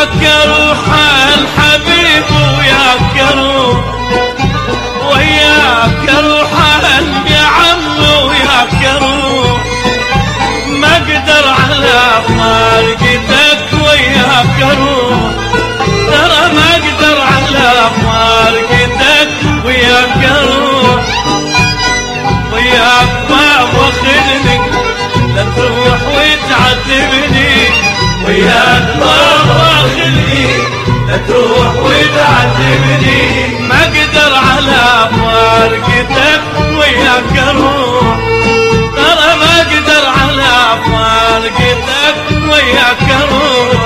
وياك اروح الحبيب وياك اروح، وياك اروح يا عم وياك اروح، ما اقدر على فارقتك وياك اروح، ترى ما اقدر على فارقتك وياك اروح، وياك بابا خذني لا تروح وتعذبني، وياك بابا خذني لا تروح وتعذبني، ما اقدر على فارقتك وياك اروح، ترى ما اقدر على فارقتك وياك اروح.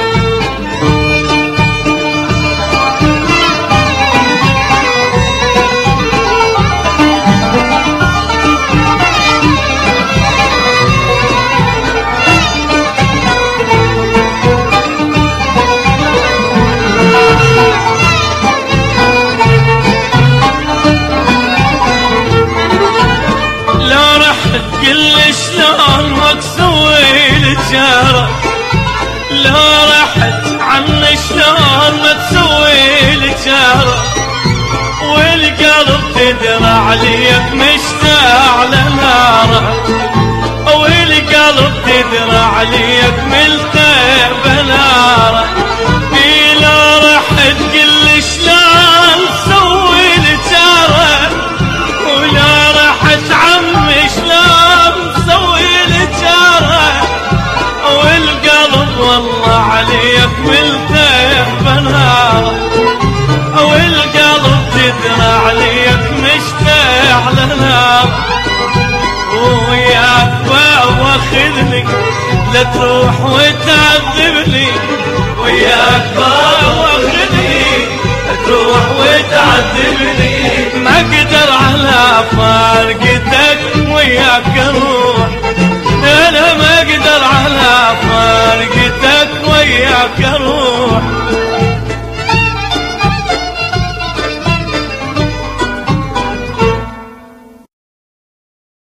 قل شلون ما تسوي لجارك، لو رحت عني شلون ما تسوي لجارك، والقلب تدرى عليك مشتاق لنارك، والقلب تدرى عليك ملتهب بنارك، لو رحت قل شلون تسوي لجارك، ولا رحت عمي شلون تسوي لجارك، والقلب والله عليك ملتهب بنارك، والقلب تدرى عليك مشتاق لنارك، وياك بابا خذني لا تروح وتعذبني، وياك بابا خذني لا تروح وتعذبني، ما اقدر على فارقتك وياك اروح، انا ما اقدر على فارقتك وياك اروح.